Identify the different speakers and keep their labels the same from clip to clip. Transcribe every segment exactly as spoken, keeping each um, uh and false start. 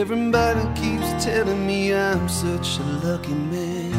Speaker 1: Everybody keeps telling me I'm such a lucky man.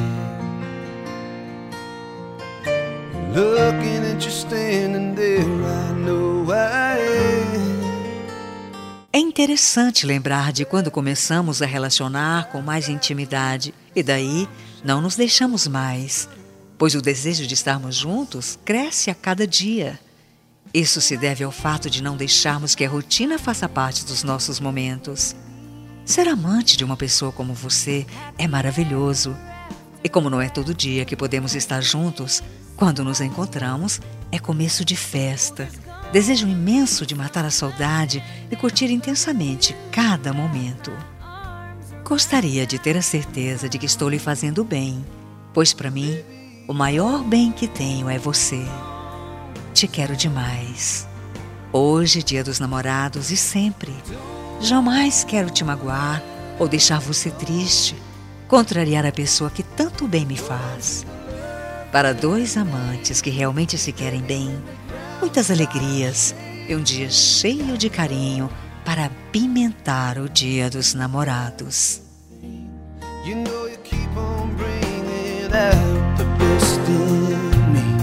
Speaker 1: Looking at you standing there, I know I am.
Speaker 2: É interessante lembrar de quando começamos a relacionar com mais intimidade e daí não nos deixamos mais, pois o desejo de estarmos juntos cresce a cada dia. Isso se deve ao fato de não deixarmos que a rotina faça parte dos nossos momentos. Ser amante de uma pessoa como você é maravilhoso. E como não é todo dia que podemos estar juntos, quando nos encontramos é começo de festa. Desejo imenso de matar a saudade e curtir intensamente cada momento. Gostaria de ter a certeza de que estou lhe fazendo bem, pois para mim, o maior bem que tenho é você. Te quero demais. Hoje, dia dos namorados e sempre. Jamais quero te magoar ou deixar você triste, contrariar a pessoa que tanto bem me faz. Para dois amantes que realmente se querem bem, muitas alegrias e um dia cheio de carinho para apimentar o dia dos namorados.
Speaker 1: You know you keep on bringing out the best in me,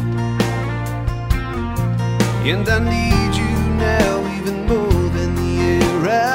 Speaker 1: and I need you now even more than the air I